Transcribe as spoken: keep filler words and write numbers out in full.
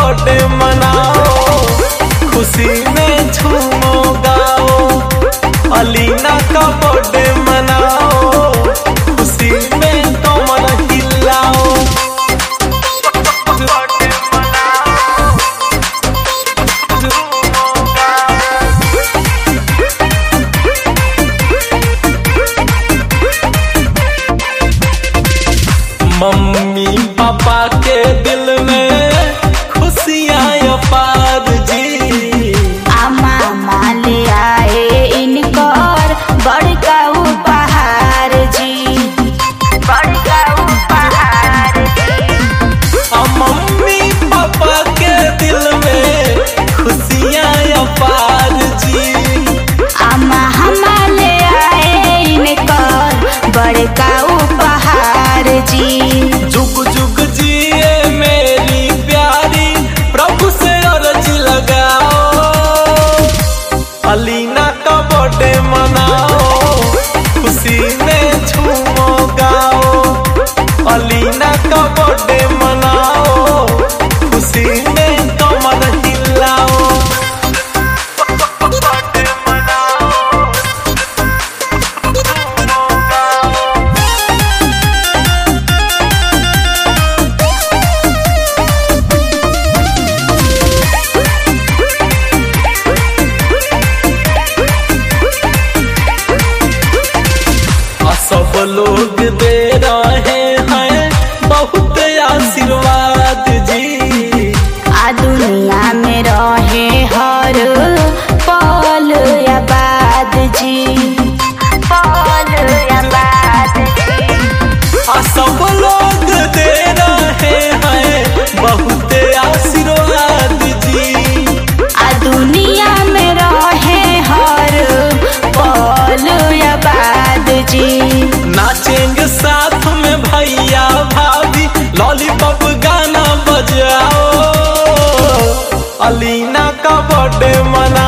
Birthday मनाओ, खुशी में झूमो गाओ। अलीना का बर्थडे मनाओ, खुशी में कमर हिलाओ। मम्मी पापा के दिल में खुशियाँ अपार जी। मामा ले आए इनकर बड़का उपहार जी, बड़का उपहार जी। मम्मी पापा के दिल में खुशियाँ अपार जी। मामा ले आए इनकर बड़का उपहार जी। जुग जुग जिए मेरी प्यारी, प्रभु से अर्ज लगाओ। अलीना का बर्थडे मनाओ, खुशी में झूमो गाओ। अलीना का बर्थडे मनाओ, खुशी में कमर हिलाओ। सब लोग दे रहे हैं बहुत आशीर्वाद जी। आ दुनिया में रहे हर पल आबाद जी, पल आबाद जी। आ सब लोग दे रहे हैं बहुत आशीर्वाद जी। आ दुनिया में रहे हर पल आबाद जी। नाचेंगे साथ में भैया भाभी, लॉलीपॉप गाना बजाओ। अलीना का बर्थडे मना